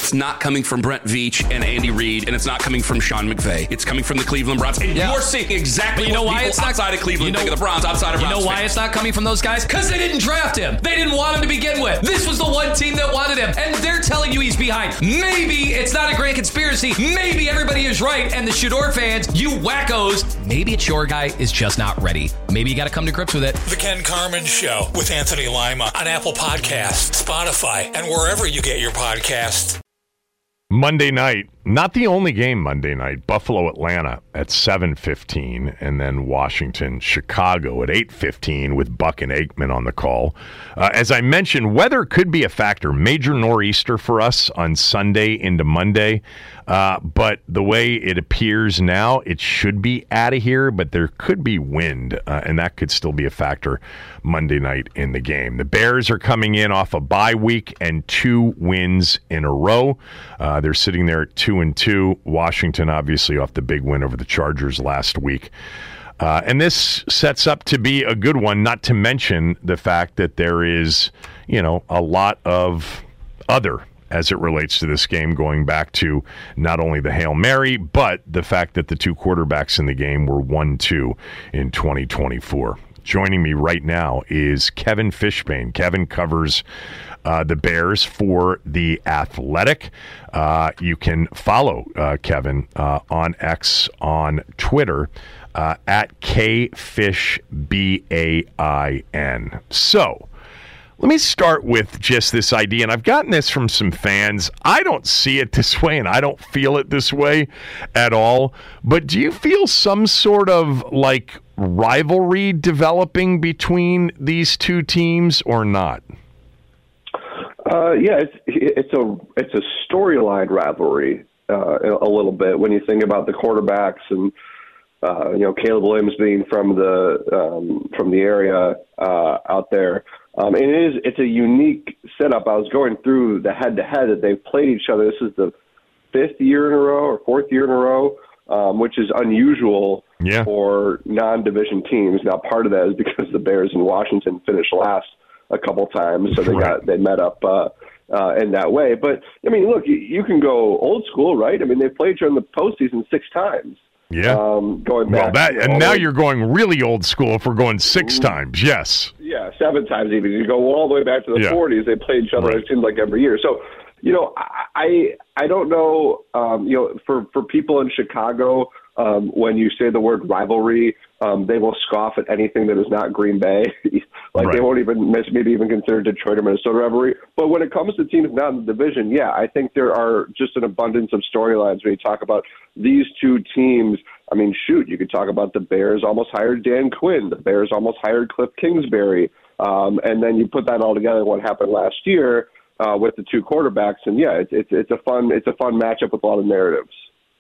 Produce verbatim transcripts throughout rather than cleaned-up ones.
it's not coming from Brent Veach and Andy Reid, and it's not coming from Sean McVay. It's coming from the Cleveland Browns. And yeah. you're seeing exactly but you know what why people it's not, outside of Cleveland you know, think of the Browns, outside of Browns. You know why fans. it's not coming from those guys? Because they didn't draft him. They didn't want him to begin with. This was the one team that wanted him, and they're telling you he's behind. Maybe it's not a grand conspiracy. Maybe everybody is right, and the Shador fans, you wackos, maybe it's your guy is just not ready. Maybe you got to come to grips with it. The Ken Carman Show with Anthony Lima on Apple Podcasts, Spotify, and wherever you get your podcasts. Monday night, not the only game Monday night, Buffalo, Atlanta at seven fifteen, and then Washington, Chicago at eight fifteen with Buck and Aikman on the call. Uh, as I mentioned, weather could be a factor. Major nor'easter for us on Sunday into Monday, uh, but the way it appears now, it should be out of here, but there could be wind, uh, and that could still be a factor Monday night in the game. The Bears are coming in off a bye week and two wins in a row. Uh, they're sitting there at two and two. Washington, obviously, off the big win over the Chargers last week. Uh, and this sets up to be a good one, not to mention the fact that there is, you know, a lot of other as it relates to this game, going back to not only the Hail Mary, but the fact that the two quarterbacks in the game were one two in twenty twenty-four. Joining me right now is Kevin Fishbane. Kevin covers uh, the Bears for The Athletic. Uh, you can follow uh, Kevin uh, on X, on Twitter, uh, at K Fish B A I N. So, let me start with just this idea, and I've gotten this from some fans. I don't see it this way, and I don't feel it this way at all. But do you feel some sort of, like, rivalry developing between these two teams or not? Uh, yeah, it's it's a it's a storyline rivalry uh, a little bit when you think about the quarterbacks and uh, you know Caleb Williams being from the um, from the area uh, out there. Um, and it is it's a unique setup. I was going through the head-to-head that they've played each other. This is the fifth year in a row or fourth year in a row, um, which is unusual yeah. for non-division teams. Now, part of that is because the Bears in Washington finished last a couple times, so they right. got they met up uh, uh, in that way. But I mean, look, you, you can go old school, right? I mean, they've played each other in the postseason six times. Yeah. Um, going back. Well, that, and now you're going really old school if we're going six times. Yes. Yeah, seven times even. You go all the way back to the yeah. forties. They played each other, right. it seems like, every year. So, you know, I I don't know, um, you know, for, for people in Chicago, um, when you say the word rivalry, um, they will scoff at anything that is not Green Bay. like right. they won't even maybe even consider Detroit or Minnesota rivalry. But when it comes to teams not in the division, yeah, I think there are just an abundance of storylines when you talk about these two teams. I mean, shoot, you could talk about the Bears almost hired Dan Quinn. The Bears almost hired Cliff Kingsbury. Um, and then you put that all together, what happened last year uh, with the two quarterbacks. And, yeah, it's, it's, it's, a fun, it's a fun matchup with a lot of narratives.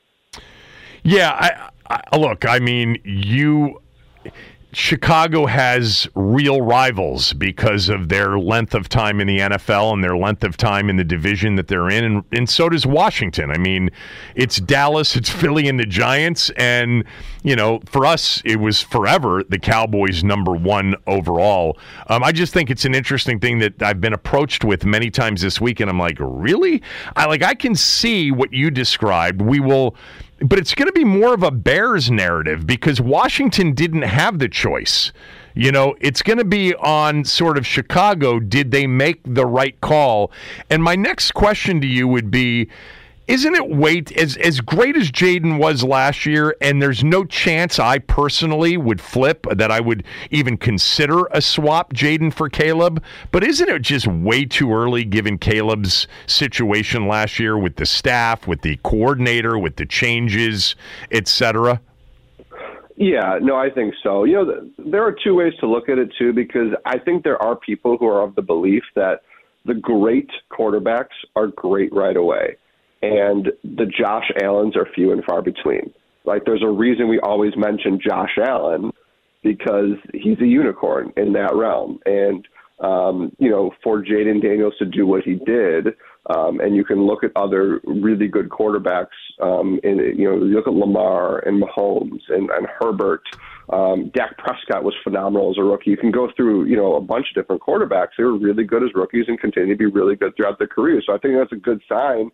Yeah, I, I, look, I mean, you Chicago has real rivals because of their length of time in the N F L and their length of time in the division that they're in, and, and so does Washington. I mean, it's Dallas, it's Philly, and the Giants, and, you know, for us, it was forever the Cowboys number one overall. Um, I just think it's an interesting thing that I've been approached with many times this week, and I'm like, really? I like I can see what you described. We will... But it's going to be more of a Bears narrative because Washington didn't have the choice. You know, it's going to be on sort of Chicago. Did they make the right call? And my next question to you would be, isn't it wait as as great as Jaden was last year, and there's no chance I personally would flip, that I would even consider a swap Jaden for Caleb, but isn't it just way too early given Caleb's situation last year with the staff, with the coordinator, with the changes, et cetera? Yeah, no, I think so. You know, there are two ways to look at it, too, because I think there are people who are of the belief that the great quarterbacks are great right away. And the Josh Allens are few and far between. Like, there's a reason we always mention Josh Allen, because he's a unicorn in that realm. And, um, you know, for Jaden Daniels to do what he did, um, and you can look at other really good quarterbacks, um, and, you know, you look at Lamar and Mahomes and, and Herbert. Um, Dak Prescott was phenomenal as a rookie. You can go through, you know, a bunch of different quarterbacks. They were really good as rookies and continue to be really good throughout their career. So I think that's a good sign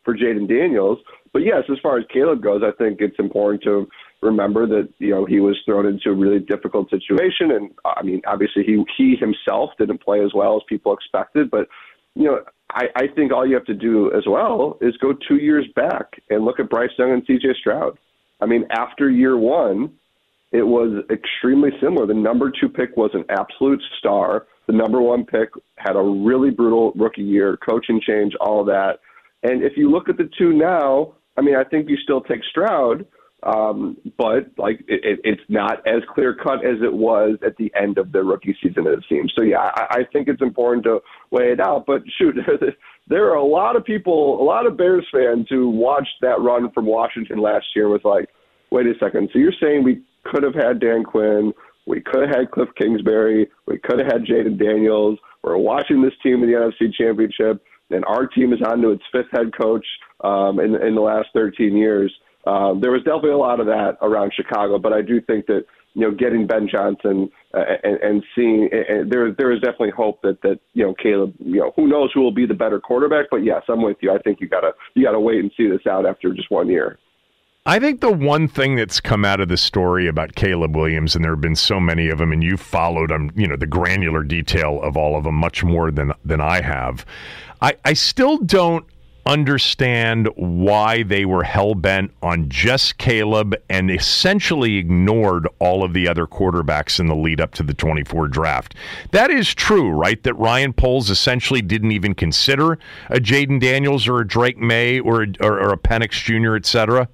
for Jayden Daniels. But yes, as far as Caleb goes, I think it's important to remember that, you know, he was thrown into a really difficult situation. And I mean, obviously he, he himself didn't play as well as people expected, but you know, I, I think all you have to do as well is go two years back and look at Bryce Young and C J Stroud. I mean, after year one, it was extremely similar. The number two pick was an absolute star. The number one pick had a really brutal rookie year, coaching change, all of that. And if you look at the two now, I mean, I think you still take Stroud, um, but like it, it, it's not as clear cut as it was at the end of the rookie season, it seems. So yeah, I, I think it's important to weigh it out. But shoot, there are a lot of people, a lot of Bears fans who watched that run from Washington last year was like, wait a second. So you're saying we could have had Dan Quinn, we could have had Cliff Kingsbury, we could have had Jayden Daniels. We're watching this team in the N F C Championship, and our team is on to its fifth head coach um, in, in the last thirteen years. Um, there was definitely a lot of that around Chicago, but I do think that, you know, getting Ben Johnson uh, and, and seeing and there, there is definitely hope that, that, you know, Caleb, you know, who knows who will be the better quarterback, but yes, I'm with you. I think you gotta, you gotta wait and see this out after just one year. I think the one thing that's come out of the story about Caleb Williams, and there have been so many of them, and you've followed them, you know, the granular detail of all of them much more than, than I have. I, I still don't understand why they were hell-bent on just Caleb and essentially ignored all of the other quarterbacks in the lead up to the twenty-four draft. That is true, right? That Ryan Poles essentially didn't even consider a Jayden Daniels or a Drake May or a, or, or a Penix Junior, et cetera?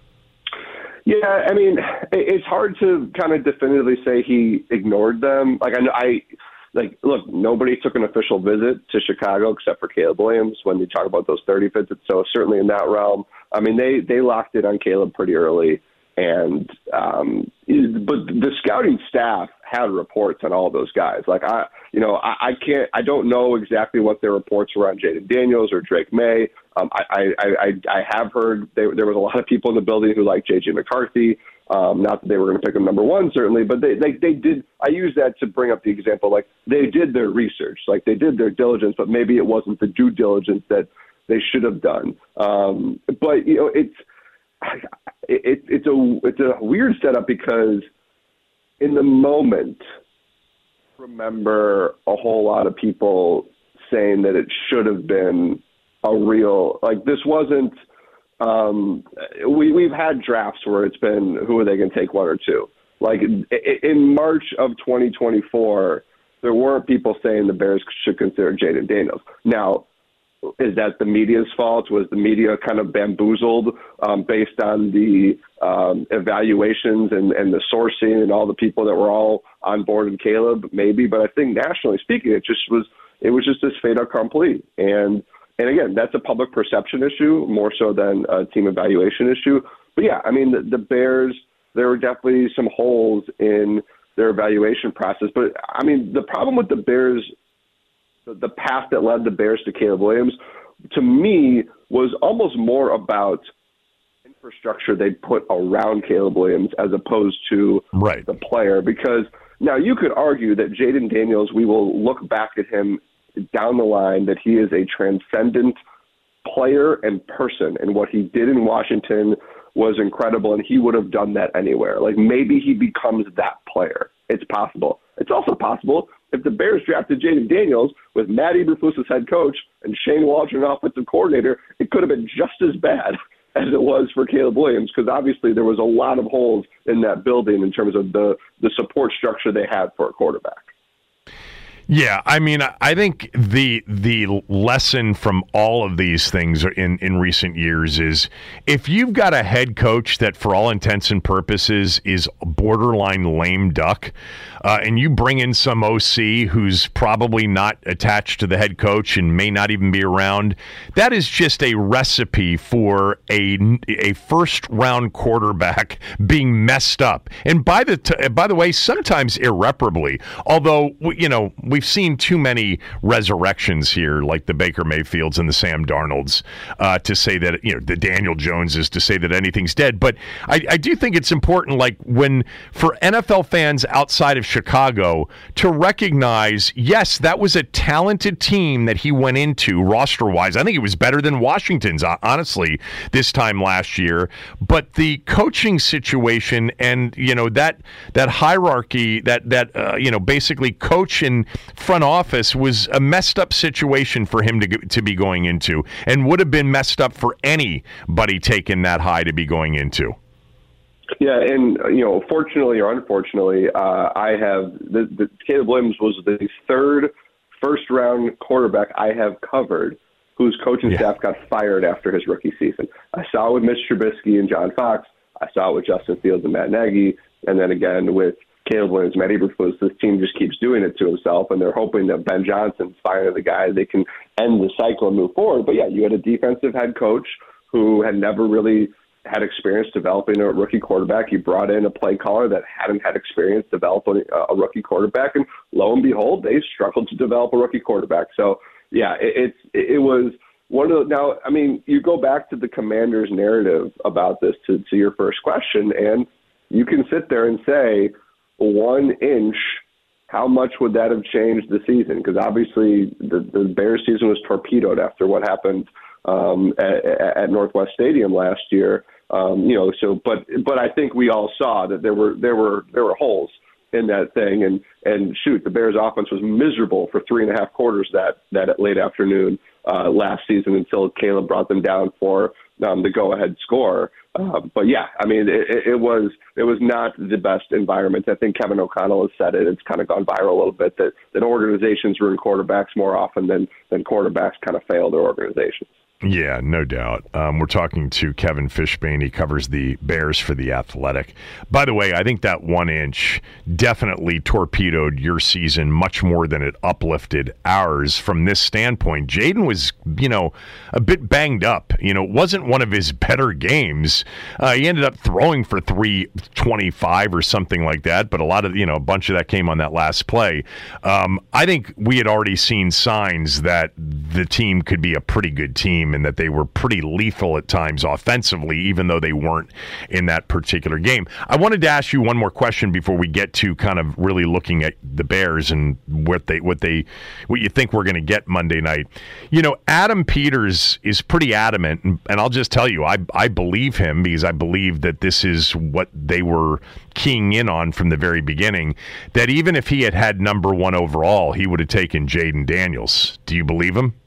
Yeah, I mean, it's hard to kind of definitively say he ignored them. Like, I know, I like, look, nobody took an official visit to Chicago except for Caleb Williams when you talk about those thirty visits. So certainly in that realm, I mean, they they locked in on Caleb pretty early, and um, but the scouting staff had reports on all those guys. Like, I, you know, I, I can't, I don't know exactly what their reports were on Jayden Daniels or Drake May. Um, I, I, I, I have heard there, there was a lot of people in the building who liked J J McCarthy. Um, not that they were going to pick him number one, certainly, but they, they, they did. I use that to bring up the example. Like, they did their research, like they did their diligence, but maybe it wasn't the due diligence that they should have done. Um, but you know, it's it, it's a it's a weird setup because in the moment, I remember a whole lot of people saying that it should have been a real, like, this wasn't. Um, we, we've had drafts where it's been, who are they going to take, one or two? Like in, in March of twenty twenty-four, there weren't people saying the Bears should consider Jayden Daniels. Now, is that the media's fault? Was the media kind of bamboozled um, based on the um, evaluations and, and the sourcing and all the people that were all on board in Caleb? Maybe, but I think nationally speaking, it just was, it was just this fait accompli. And And again, that's a public perception issue more so than a team evaluation issue. But yeah, I mean, the, the Bears, there were definitely some holes in their evaluation process. But I mean, the problem with the Bears, the, the path that led the Bears to Caleb Williams, to me, was almost more about infrastructure they put around Caleb Williams as opposed to right. the player. Because now you could argue that Jayden Daniels, we will look back at him down the line, that he is a transcendent player and person, and what he did in Washington was incredible, and he would have done that anywhere. Like, maybe he becomes that player. It's possible. It's also possible if the Bears drafted Jayden Daniels with Matt Eberflus as head coach and Shane Waldron offensive coordinator, it could have been just as bad as it was for Caleb Williams, because obviously there was a lot of holes in that building in terms of the, the support structure they had for a quarterback. Yeah, I mean, I think the the lesson from all of these things in, in recent years is if you've got a head coach that for all intents and purposes is borderline lame duck, uh, and you bring in some O C who's probably not attached to the head coach and may not even be around, that is just a recipe for a, a first-round quarterback being messed up. And by the t- by the way, sometimes irreparably, although, you know, we we've seen too many resurrections here, like the Baker Mayfields and the Sam Darnolds, uh, to say that, you know, the Daniel Joneses, to say that anything's dead. But I, I do think it's important, like when for N F L fans outside of Chicago to recognize, yes, that was a talented team that he went into roster-wise. I think it was better than Washington's, honestly, this time last year. But the coaching situation and, you know, that that hierarchy, that that uh, you know, basically coach and front office was a messed up situation for him to to be going into, and would have been messed up for anybody taking that high to be going into. Yeah, and you know, fortunately or unfortunately, uh, I have the, the Caleb Williams was the third first round quarterback I have covered whose coaching yeah. staff got fired after his rookie season. I saw it with Mitch Trubisky and John Fox. I saw it with Justin Fields and Matt Nagy, and then again with Caleb Williams, Matt Eberflus. This team just keeps doing it to himself, and they're hoping that Ben Johnson's finally the guy they can end the cycle and move forward. But yeah, you had a defensive head coach who had never really had experience developing a rookie quarterback. You brought in a play caller that hadn't had experience developing a rookie quarterback, and lo and behold, they struggled to develop a rookie quarterback. So yeah, it, it's it was one of the, now. I mean, you go back to the Commanders' narrative about this to, to your first question, and you can sit there and say, one inch, how much would that have changed the season? Because obviously the, the Bears season was torpedoed after what happened um, at, at Northwest Stadium last year. Um, you know, so but but I think we all saw that there were there were there were holes in that thing, and and shoot, the Bears offense was miserable for three and a half quarters that that late afternoon uh, last season until Caleb brought them down for um, the go ahead score. Uh, but yeah, I mean, it, it was it was not the best environment. I think Kevin O'Connell has said it. It's kind of gone viral a little bit that, that organizations ruin quarterbacks more often than than quarterbacks kind of fail their organizations. Yeah, no doubt. Um, we're talking to Kevin Fishbane. He covers the Bears for The Athletic. By the way, I think that one inch definitely torpedoed your season much more than it uplifted ours from this standpoint. Jayden was, you know, a bit banged up. You know, it wasn't one of his better games. Uh, he ended up throwing for three twenty-five or something like that, but a lot of, you know, a bunch of that came on that last play. Um, I think we had already seen signs that the team could be a pretty good team, and that they were pretty lethal at times offensively, even though they weren't in that particular game. I wanted to ask you one more question before we get to kind of really looking at the Bears and what they what they what you think we're going to get Monday night. You know, Adam Peters is pretty adamant, and, and I'll just tell you, I I believe him because I believe that this is what they were keying in on from the very beginning, that even if he had had number one overall, he would have taken Jayden Daniels. Do you believe him?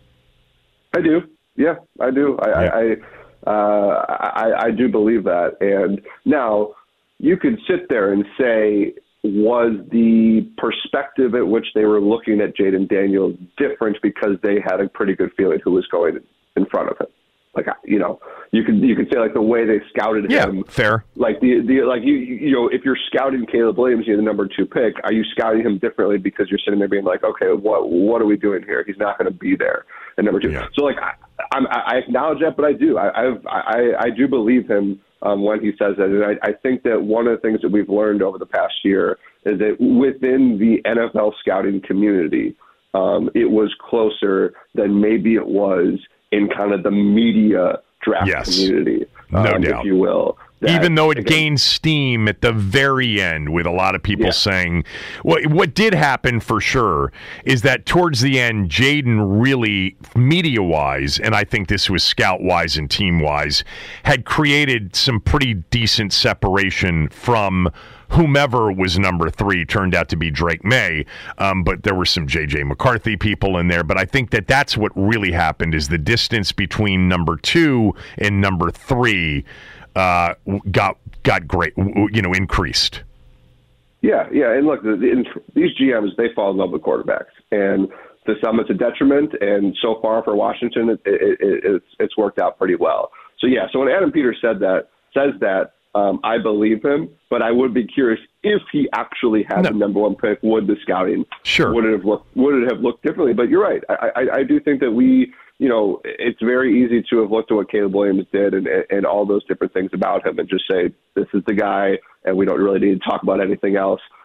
I do. Yeah, I do. I, yeah. I, uh, I I do believe that. And now you could sit there and say, was the perspective at which they were looking at Jayden Daniels different because they had a pretty good feeling who was going in front of him? Like, you know, you could you could say like the way they scouted yeah, him. Fair. Like the the like you you know, if you're scouting Caleb Williams, you're the number two pick. Are you scouting him differently because you're sitting there being like, okay, what what are we doing here? He's not going to be there at number two. Yeah. So like I, I'm, I acknowledge that, but I do I I've, I I do believe him um, when he says that, and I, I think that one of the things that we've learned over the past year is that within the N F L scouting community, um, it was closer than maybe it was in kind of the media draft yes. community, um, no doubt. if you will. That, Even though it again, gained steam at the very end with a lot of people yeah. saying, what, what did happen for sure is that towards the end, Jayden really, media-wise, and I think this was scout-wise and team-wise, had created some pretty decent separation from whomever was number three. Turned out to be Drake May, um, but there were some J J McCarthy people in there. But I think that that's what really happened is the distance between number two and number three uh, got got great, you know, increased. Yeah, yeah, and look, the, the, these G Ms, they fall in love with quarterbacks, and to some it's a detriment, and so far for Washington, it, it, it, it's it's worked out pretty well. So yeah, so when Adam Peters said that, says that. Um, I believe him, but I would be curious if he actually had no. the number one pick. Would the scouting sure would it have looked would it have looked differently? But you're right. I, I, I do think that we, you know, it's very easy to have looked at what Caleb Williams did and and all those different things about him and just say this is the guy, and we don't really need to talk about anything else.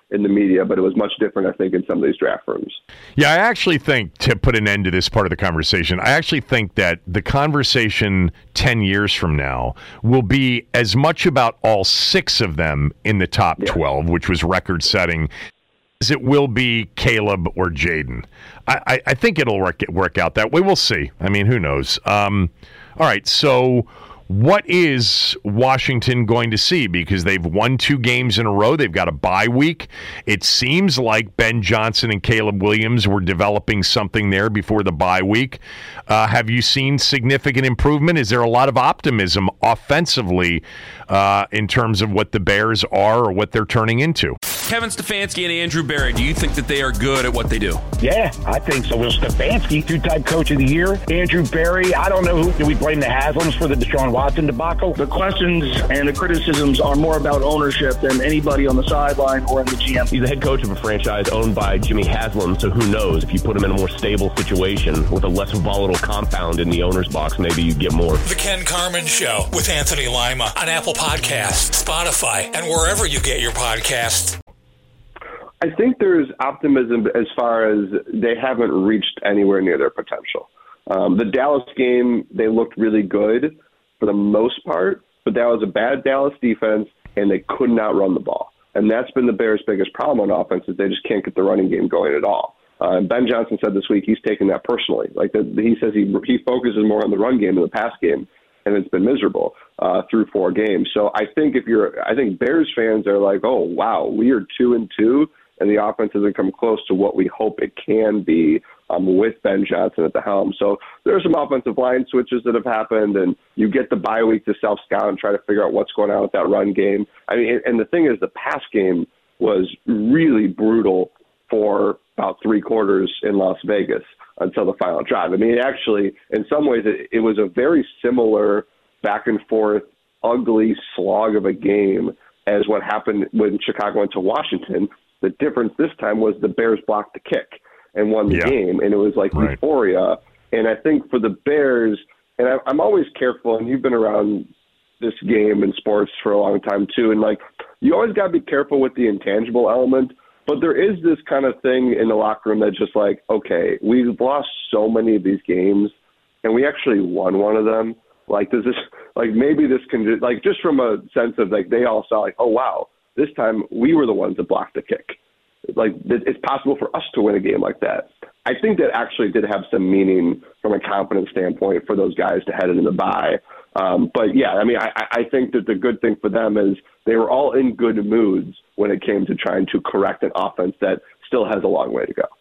in the media, but it was much different, I think, in some of these draft rooms. Yeah, I actually think, to put an end to this part of the conversation, I actually think that the conversation ten years from now will be as much about all six of them in the top yeah. twelve, which was record-setting, as it will be Caleb or Jaden. I, I, I think it'll work, work out that way. We'll see. I mean, who knows? Um, all right, so what is Washington going to see? Because they've won two games in a row. They've got a bye week. It seems like Ben Johnson and Caleb Williams were developing something there before the bye week. Uh, have you seen significant improvement? Is there a lot of optimism offensively uh, in terms of what the Bears are or what they're turning into? Kevin Stefanski and Andrew Berry, do you think that they are good at what they do? Yeah, I think so. Will Stefanski, two-time coach of the year. Andrew Berry, I don't know who. Do we blame the Haslams for the Deshaun Watson debacle? The questions and the criticisms are more about ownership than anybody on the sideline or in the G M. He's the head coach of a franchise owned by Jimmy Haslam, so who knows? If you put him in a more stable situation with a less volatile compound in the owner's box, maybe you get more. The Ken Carman Show with Anthony Lima on Apple Podcasts, Spotify, and wherever you get your podcasts. I think there's optimism as far as they haven't reached anywhere near their potential. Um, the Dallas game, they looked really good for the most part, but that was a bad Dallas defense, and they could not run the ball. And that's been the Bears' biggest problem on offense, is they just can't get the running game going at all. Uh, and Ben Johnson said this week he's taken that personally. Like the, he says he he focuses more on the run game than the pass game, and it's been miserable uh, through four games. So I think if you're, I think Bears fans are like, oh wow, we are two and two. And the offense hasn't come close to what we hope it can be um, with Ben Johnson at the helm. So there are some offensive line switches that have happened, and you get the bye week to self-scout and try to figure out what's going on with that run game. I mean, and the thing is, the pass game was really brutal for about three quarters in Las Vegas until the final drive. I mean, it actually, in some ways, it, it was a very similar back-and-forth, ugly slog of a game as what happened when Chicago went to Washington. The difference this time was the Bears blocked the kick and won the yeah. game, and it was like right. euphoria. And I think for the Bears, and I, I'm always careful, and you've been around this game in sports for a long time too, and like you always got to be careful with the intangible element, but there is this kind of thing in the locker room that's just like, okay, we've lost so many of these games, and we actually won one of them. Like, does this, like maybe this can, like just from a sense of like they all saw like, oh wow, this time we were the ones that blocked the kick. Like, it's possible for us to win a game like that. I think that actually did have some meaning from a confidence standpoint for those guys to head into the bye. Um, but, yeah, I mean, I, I think that the good thing for them is they were all in good moods when it came to trying to correct an offense that still has a long way to go.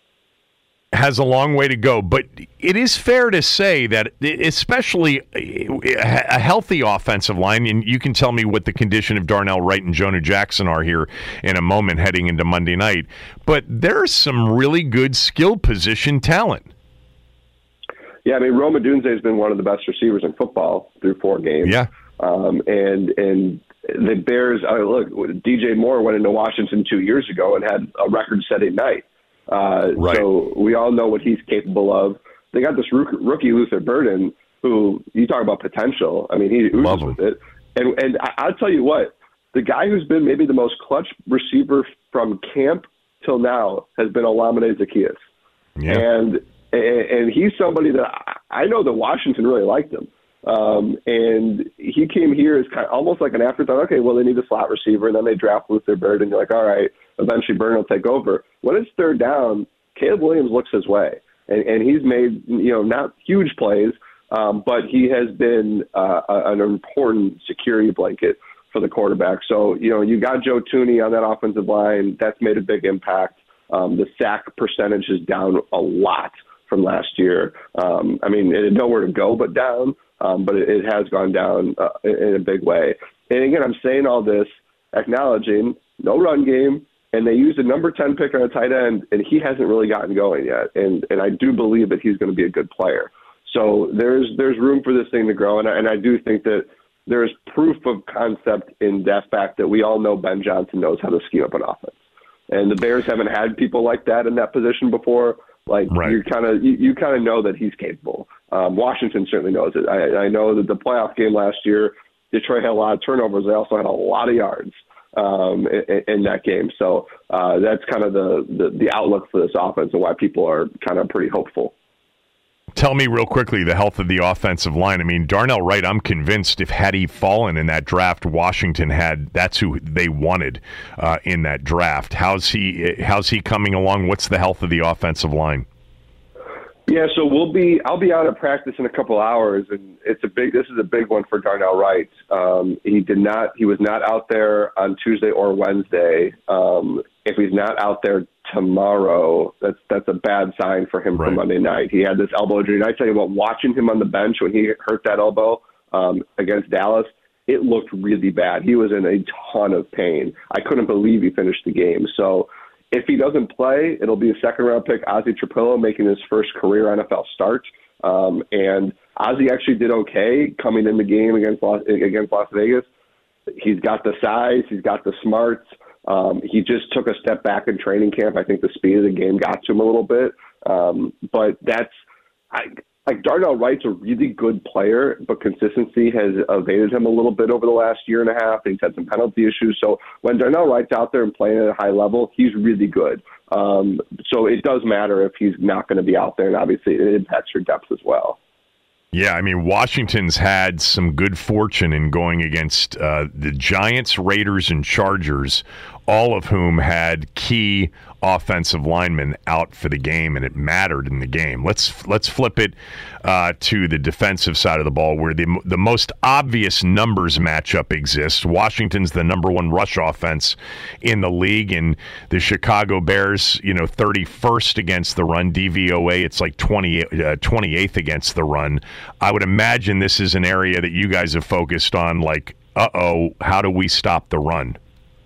Has a long way to go, but it is fair to say that especially a healthy offensive line, and you can tell me what the condition of Darnell Wright and Jonah Jackson are here in a moment heading into Monday night, but there's some really good skill position talent. Yeah, I mean, Rome Odunze has been one of the best receivers in football through four games. Yeah. Um, and and the Bears, uh, look, D J Moore went into Washington two years ago and had a record-setting night. Uh, right. So we all know what he's capable of. They got this rookie, rookie Luther Burden, who you talk about potential. I mean, he oozes with it. And and I, I'll tell you what, the guy who's been maybe the most clutch receiver from camp till now has been Olamide Zaccheaus. Yeah. And and he's somebody that I, I know that Washington really liked him. Um, and he came here as kind of almost like an afterthought. Okay, well, they need a slot receiver, and then they draft Luther Burden, and you're like, all right, eventually Burden will take over. When it's third down, Caleb Williams looks his way, and, and he's made, you know, not huge plays, um, but he has been uh, an important security blanket for the quarterback. So, you know, you got Joe Thuney on that offensive line. That's made a big impact. Um, the sack percentage is down a lot from last year. Um, I mean, it had nowhere to go but down. Um, but it, it has gone down uh, in a big way. And again, I'm saying all this, acknowledging no run game, and they used a number ten pick on a tight end, and he hasn't really gotten going yet. And and I do believe that he's going to be a good player. So there's there's room for this thing to grow, and I, and I do think that there's proof of concept in that fact that we all know Ben Johnson knows how to scheme up an offense. And the Bears haven't had people like that in that position before. Like right. you kind of you, you kind of know that he's capable. Um, Washington certainly knows it. I, I know that the playoff game last year, Detroit had a lot of turnovers. They also had a lot of yards. um, in, in that game. So uh, that's kind of the, the, the outlook for this offense and why people are kind of pretty hopeful. Tell me real quickly the health of the offensive line. I mean, Darnell Wright, I'm convinced if had he fallen in that draft, Washington had, that's who they wanted uh, in that draft. How's he, how's he coming along? What's the health of the offensive line? Yeah, so we'll be. I'll be out of practice in a couple hours, and it's a big. This is a big one for Darnell Wright. Um, he did not. He was not out there on Tuesday or Wednesday. Um, if he's not out there tomorrow, that's that's a bad sign for him right. for Monday night. He had this elbow injury, and I tell you what, watching him on the bench when he hurt that elbow um, against Dallas, it looked really bad. He was in a ton of pain. I couldn't believe he finished the game. So. If he doesn't play, it'll be a second-round pick, Ozzie Trapillo, making his first career N F L start. Um, and Ozzie actually did okay coming in the game against Las, against Las Vegas. He's got the size. He's got the smarts. Um, he just took a step back in training camp. I think the speed of the game got to him a little bit. Um, but that's I, – like Darnell Wright's a really good player, but consistency has evaded him a little bit over the last year and a half. He's had some penalty issues. So when Darnell Wright's out there and playing at a high level, he's really good. Um, so it does matter if he's not going to be out there, and obviously it impacts your depth as well. Yeah, I mean, Washington's had some good fortune in going against uh, the Giants, Raiders, and Chargers, all of whom had key offensive linemen out for the game, and it mattered in the game. Let's let's flip it uh, to the defensive side of the ball, where the the most obvious numbers matchup exists. Washington's the number one rush offense in the league, and the Chicago Bears, you know, thirty-first against the run. D V O A, it's like twenty, uh, twenty-eighth against the run. I would imagine this is an area that you guys have focused on, like, uh-oh, how do we stop the run?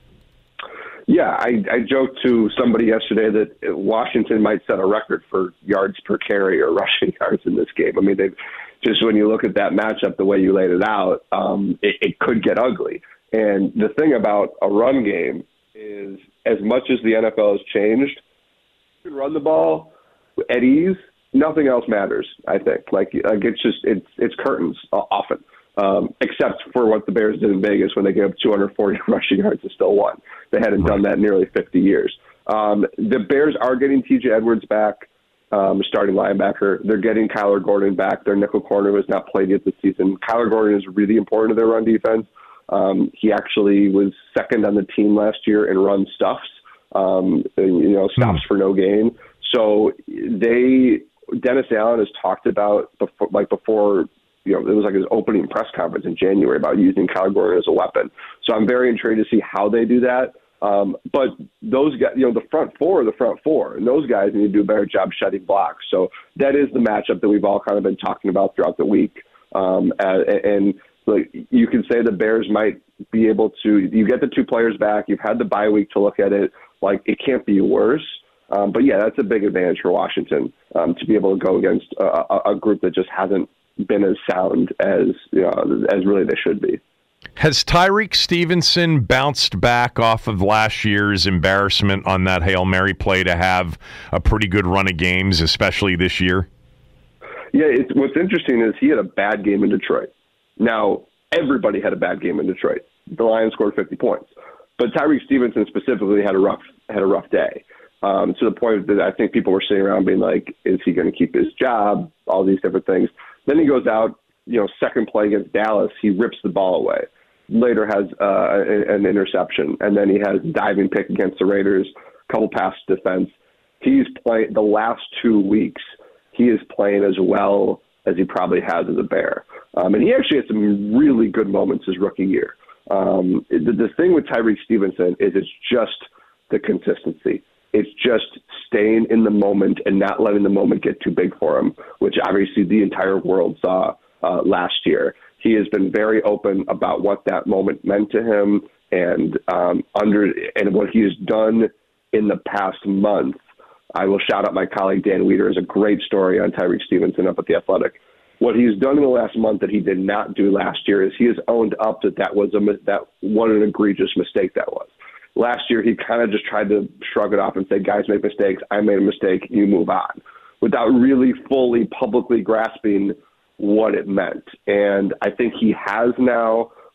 Yeah, I, I joked to somebody yesterday that Washington might set a record for yards per carry or rushing yards in this game. I mean, they've just when you look at that matchup, the way you laid it out, um, it, it could get ugly. And the thing about a run game is, as much as the N F L has changed, you can run the ball at ease. Nothing else matters, I think. Like, like it's just it's it's curtains uh, often. Um, except for what the Bears did in Vegas when they gave up two hundred forty rushing yards and still won. They hadn't right. done that in nearly fifty years. Um, the Bears are getting T J Edwards back, um, starting linebacker. They're getting Kyler Gordon back, their nickel corner, who has not played yet this season. Kyler Gordon is really important to their run defense. Um, he actually was second on the team last year in run stuffs, um, and, you know, stops mm. for no gain. So they, Dennis Allen has talked about, before, like before, you know, it was like his opening press conference in January about using Kyler Gordon as a weapon. So I'm very intrigued to see how they do that. Um, but those guys, you know, the front four are the front four, and those guys need to do a better job shedding blocks. So that is the matchup that we've all kind of been talking about throughout the week. Um, and, and like, you can say the Bears might be able to, you get the two players back, you've had the bye week to look at it, like it can't be worse. Um, but yeah, that's a big advantage for Washington, um, to be able to go against a, a group that just hasn't been as sound as, you know, as really they should be. Has Tyreek Stevenson bounced back off of last year's embarrassment on that Hail Mary play to have a pretty good run of games, especially this year? Yeah, it's, what's interesting is he had a bad game in Detroit. Now, everybody had a bad game in Detroit. The Lions scored fifty points. But Tyreek Stevenson specifically had a rough had a rough day. Um, to the point that I think people were sitting around being like, is he going to keep his job? All these different things. Then he goes out, you know, second play against Dallas, he rips the ball away. Later has uh, an interception, and then he has a diving pick against the Raiders, a couple pass defense. He's playing the last two weeks. He is playing as well as he probably has as a Bear, um, and he actually had some really good moments his rookie year. Um, the, the thing with Tyreek Stevenson is it's just the consistency. It's just staying in the moment and not letting the moment get too big for him, which obviously the entire world saw uh, last year. He has been very open about what that moment meant to him, and um, under and what he has done in the past month. I will shout out my colleague Dan Weeder. Has a great story on Tyreek Stevenson up at The Athletic. What he's done in the last month that he did not do last year is he has owned up that that was a that what an egregious mistake that was. Last year, he kind of just tried to shrug it off and say, guys make mistakes. I made a mistake. You move on, without really fully publicly grasping what it meant. And I think he has now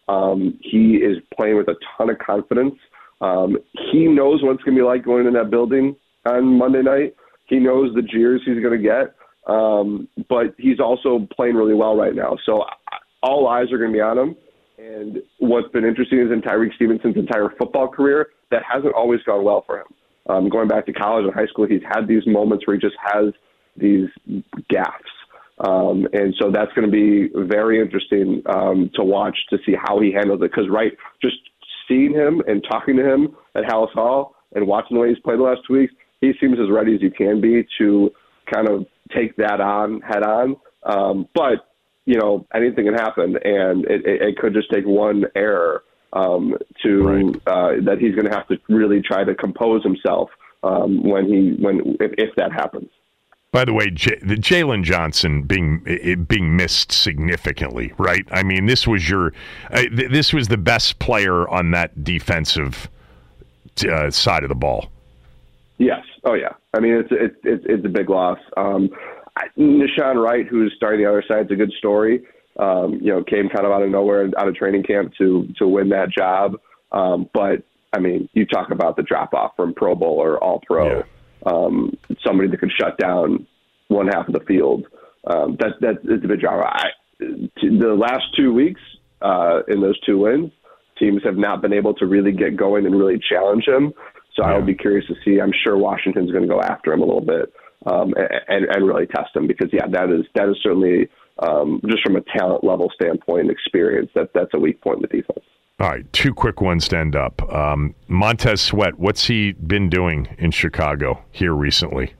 Um, he is playing with a ton of confidence. Um, he knows what it's going to be like going in that building on Monday night. He knows the jeers he's going to get, um, but he's also playing really well right now. So all eyes are going to be on him. And what's been interesting is in Tyreek Stevenson's entire football career, that hasn't always gone well for him. Um, going back to college and high school, he's had these moments where he just has these gaffes. Um, and so that's going to be very interesting um, to watch to see how he handles it. Because, right, just seeing him and talking to him at Hallis Hall and watching the way he's played the last two weeks, he seems as ready as he can be to kind of take that on head on. Um, but, you know, anything can happen, and it, it, it could just take one error um, to right. uh, that he's going to have to really try to compose himself um, when he when if, if that happens. By the way, J- the Jalen Johnson being it, being missed significantly, right? I mean, this was your uh, th- this was the best player on that defensive uh, side of the ball. Yes. Oh, yeah. I mean, it's it's it's, it's a big loss. Um, I, Nahshon Wright, who's starting the other side, is a good story. Um, you know, came kind of out of nowhere, out of training camp to to win that job. Um, but I mean, you talk about the drop off from Pro Bowl or All Pro. Yeah. Um, somebody that could shut down one half of the field. Um, that that is a big job. I, the last two weeks uh, in those two wins, teams have not been able to really get going and really challenge him. So yeah. I would be curious to see. I'm sure Washington's going to go after him a little bit um, and, and really test him because yeah, that is that is certainly um, just from a talent level standpoint and experience that that's a weak point in the defense. All right, two quick ones to end up. Um, Montez Sweat, what's he been doing in Chicago here recently?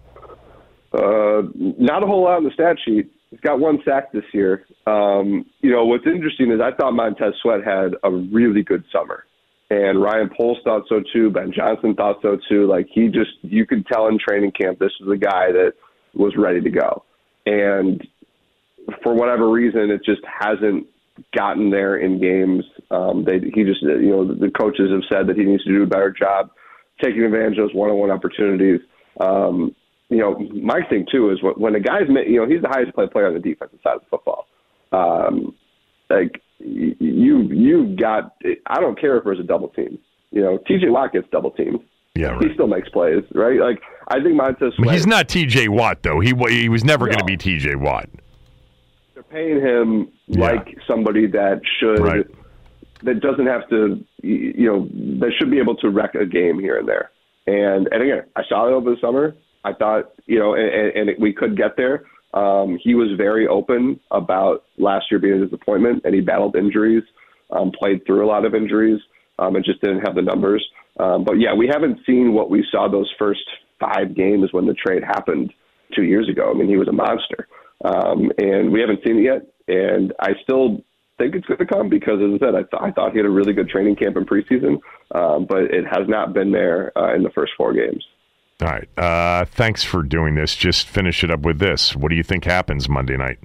Uh, not a whole lot on the stat sheet. He's got one sack this year. Um, you know, what's interesting is I thought Montez Sweat had a really good summer. And Ryan Poles thought so too. Ben Johnson thought so too. Like he just, you could tell in training camp, this was a guy that was ready to go. And for whatever reason, it just hasn't gotten there in games. Um, they, he just, you know, the coaches have said that he needs to do a better job taking advantage of those one-on-one opportunities. Um, you know, my thing too is when, when a guy's, you know, he's the highest paid player on the defensive side of the football. Um, like you, you got, I don't care if there's a double team, you know, T J Watt gets double teamed. Yeah, right. He still makes plays, right? Like I think Montez Sweat. He's not T J Watt though. He, he was never no. going to be T J Watt. They're paying him yeah. like somebody that should, right. that doesn't have to, you know, that should be able to wreck a game here and there. And, and again, I saw it over the summer. I thought, you know, and, and it, we could get there. Um, he was very open about last year being a disappointment, and he battled injuries, um, played through a lot of injuries, um, and just didn't have the numbers. Um, but, yeah, we haven't seen what we saw those first five games when the trade happened two years ago. I mean, he was a monster. Um, and we haven't seen it yet. And I still think it's going to come because, as I said, I, th- I thought he had a really good training camp in preseason, um, but it has not been there uh, in the first four games. All right. Uh, thanks for doing this. Just finish it up with this. What do you think happens Monday night?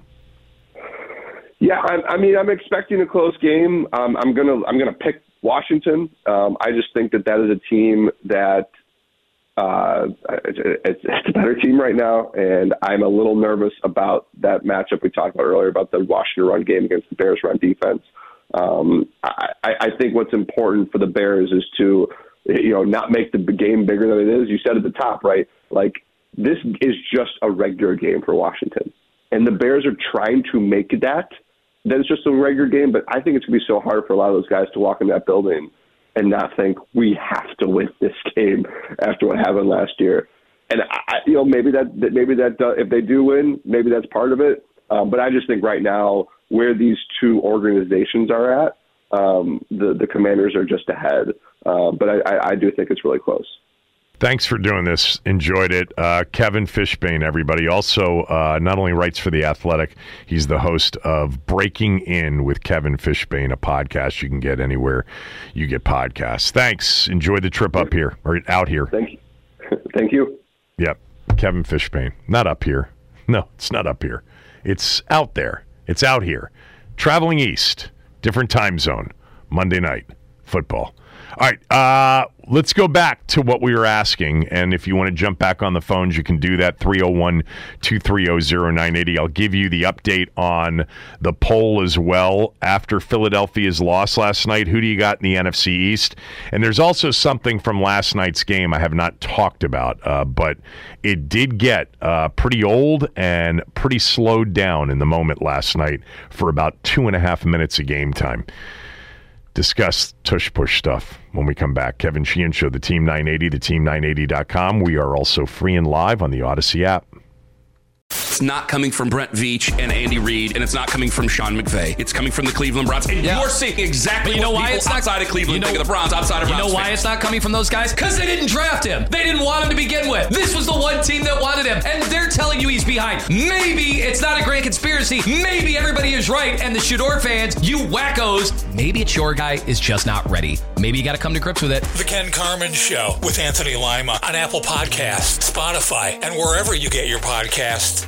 Yeah, I, I mean, I'm expecting a close game. Um, I'm gonna I'm gonna pick Washington. Um, I just think that that is a team that uh, it's, it's a better team right now, and I'm a little nervous about that matchup we talked about earlier about the Washington run game against the Bears run defense. Um, I, I think what's important for the Bears is to, you know, not make the game bigger than it is. You said at the top, right? Like, this is just a regular game for Washington. And the Bears are trying to make that, that it's just a regular game, but I think it's going to be so hard for a lot of those guys to walk in that building and not think we have to win this game after what happened last year. And, I, you know, maybe that, maybe that uh, if they do win, maybe that's part of it. Um, but I just think right now where these two organizations are at, um, the, the Commanders are just ahead. Uh, but I, I, I do think it's really close. Thanks for doing this. Enjoyed it. Uh, Kevin Fishbain, everybody. Also, uh, not only writes for The Athletic, he's the host of Breaking In with Kevin Fishbain, a podcast you can get anywhere you get podcasts. Thanks. Enjoy the trip up here, or out here. Thank you. Thank you. Yep. Kevin Fishbain. Not up here. No, it's not up here. It's out there. It's out here. Traveling east. Different time zone. Monday night football. All right, uh, let's go back to what we were asking. And if you want to jump back on the phones, you can do that, three oh one, two three oh, oh nine eight oh. I'll give you the update on the poll as well. After Philadelphia's loss last night, who do you got in the N F C East? And there's also something from last night's game I have not talked about, uh, but it did get uh, pretty old and pretty slowed down in the moment last night for about two and a half minutes of game time. Discuss tush push stuff when we come back. Kevin Sheehan Show, the Team nine eighty, the team nine eighty dot com. We are also free and live on the Odyssey app. It's not coming from Brent Veach and Andy Reid, and it's not coming from Sean McVay. It's coming from the Cleveland Browns. And yeah. you're seeing exactly you know what why people it's outside not, of Cleveland you know, think of the Browns, outside of Browns You know why fans. It's not coming from those guys? Because they didn't draft him. They didn't want him to begin with. This was the one team that wanted him, and they're telling you he's behind. Maybe it's not a grand conspiracy. Maybe everybody is right, and the Shador fans, you wackos, maybe it's your guy is just not ready. Maybe you got to come to grips with it. The Ken Carman Show with Anthony Lima on Apple Podcasts, Spotify, and wherever you get your podcasts.